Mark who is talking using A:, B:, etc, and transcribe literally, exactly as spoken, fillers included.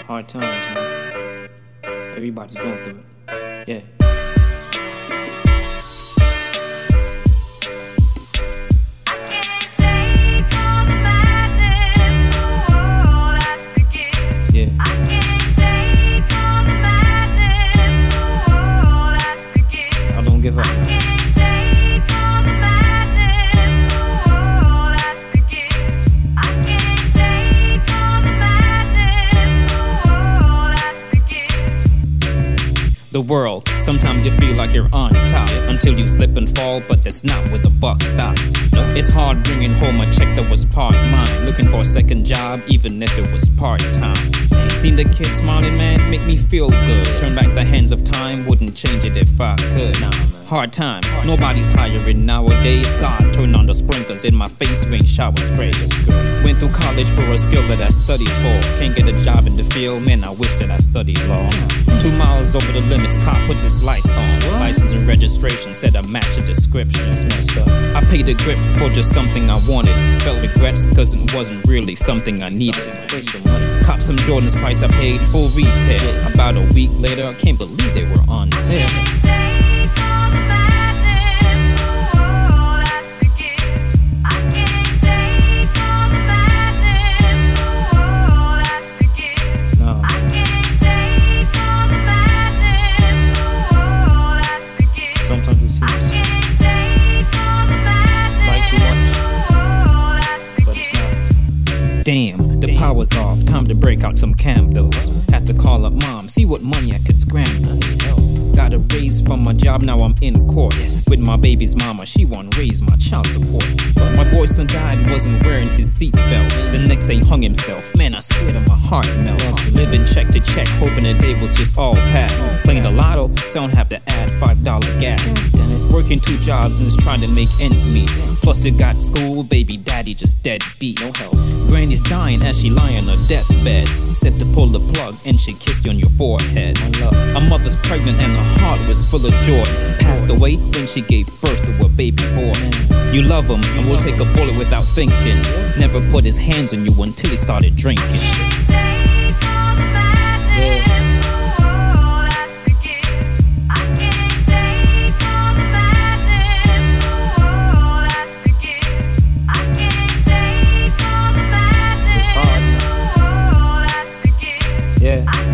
A: Hard times, man. Everybody's going through it. Yeah. Give up. The world, sometimes you feel like you're on top until you slip and fall, but that's not where the buck stops. It's hard bringing home a check that was part mine, looking for a second job even if it was part-time. Seen the kids smiling, man, make me feel good. Turn back the hands of time, wouldn't change it if I could. Hard time, nobody's hiring nowadays. God, turn on the sprinklers in my face, rain shower sprays. Went through college for a skill that I studied for. Can't get a job in the field, man, I wish that I studied law. Two miles over the limits, cop puts his lights on. License and registration said I match the description. I paid a grip for just something I wanted. Felt regrets cause it wasn't really something I needed. Cop some Jordans, price I paid full retail. About a week later, I can't believe they were on sale. Sometimes it seems like too much, but it's not. Damn, the power's off, time to break out some candles. Had to call up mom, see what money I could scramble. Got a raise from my job, now I'm in court with my baby's mama, she won't raise my child support. My boy son died, wasn't wearing his seatbelt. The next day hung himself, man I swear to my heart melt. Living check to check, hoping the day was just all past. Playing the lotto, so I don't have to add five dollar gas. Working two jobs and just trying to make ends meet. Plus you got school, baby daddy just dead beat. No help. Granny's dying as she lie on her deathbed. Said to pull the plug and she kissed you on your forehead. A mother's pregnant and her heart was full of joy. Passed away when she gave birth to a baby boy. You love him and will take a bullet without thinking. Never put his hands on you until he started drinking. Yeah.